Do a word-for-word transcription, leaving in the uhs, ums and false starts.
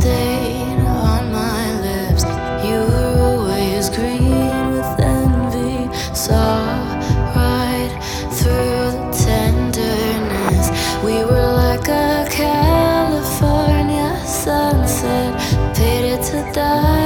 stain on my lips. You were always green with envy. Saw right through the tenderness. We were like a California sunset, fated to die.